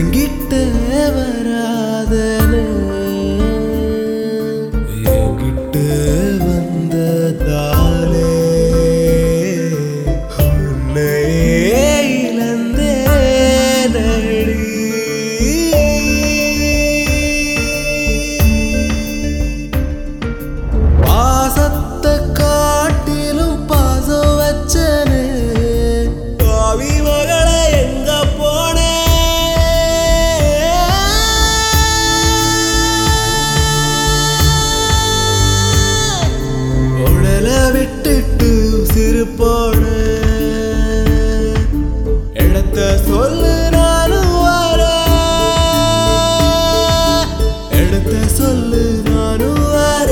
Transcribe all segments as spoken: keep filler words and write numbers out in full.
என்கிட்ட வராதனு என்கிட்ட வந்ததாலே உன்னையே இழந்தேனடி. பாசத்தை காட்டிலும் பாசம் வச்சனே பாவி மகளை எங்க போனே. உடலை விட்டுட்டு உசிறு போன இடத்த சொல்லு நானும் வர இடத்த சொல்லு நானும் வர.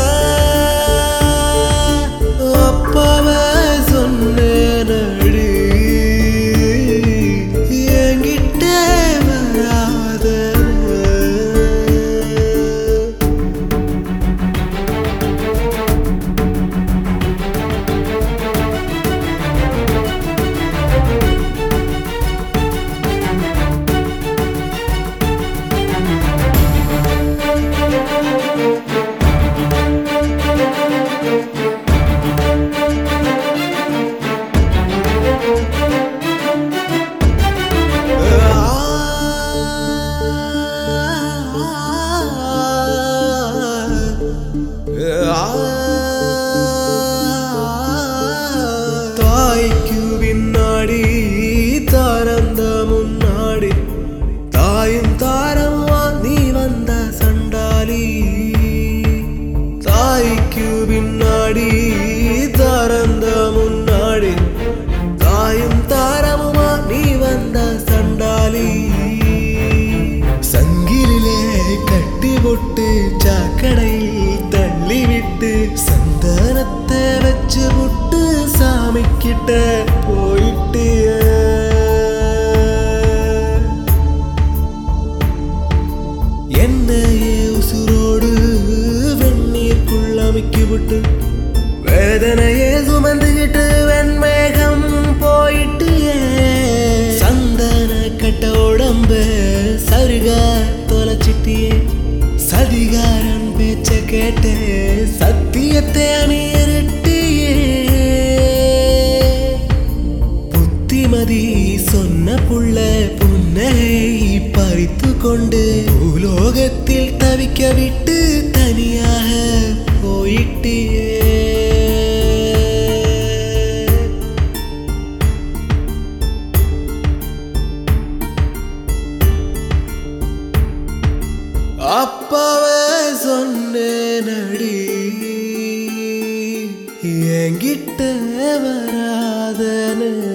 அப்பவே சொன்னேனடி என்கிட்ட வராத. தாய்க்கு பின்னாடி தாரந்த முன்னாடி தாயும் தாரமா நீ வந்த சண்டாளி. தாய்க்கு பின்னாடி தாரந்த முன்னாடி தாயும் தாரமா நீ வந்த சண்டாளி. சங்கிலே கட்டி போட்டு சாக்கடையில் தள்ளி விட்டு சந்தனத்தை வச்சு விட்டு சாமி கிட்ட போயிட்டு என்னையே உசுரோடு வெந்நீருக்குள் அமைக்கி விட்டு வேதனையே சுமந்துகிட்டு வெண்மேகம் போயிட்டு சந்தன கட்ட உடம்ப சருக தொலைச்சிட்டியே. சதிகாரன் பேச்ச கேட்டு சத்தியத்தை அணியரட்டியே. புத்திமதி சொன்ன புள்ள புன்னகை பறித்து கொண்டு உலோகத்தில் தவிக்க விட்டு தனியாக போயிட்டியே. அப்பவே சொன்னேனடி என்கிட்ட வராதனு.